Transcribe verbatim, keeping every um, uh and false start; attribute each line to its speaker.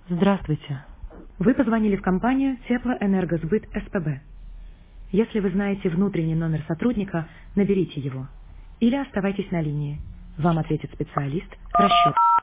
Speaker 1: Здравствуйте. Вы позвонили в компанию Теплоэнергосбыт СПБ. Если вы знаете внутренний номер сотрудника, наберите его. Или оставайтесь на линии. Вам ответит специалист. Расчет.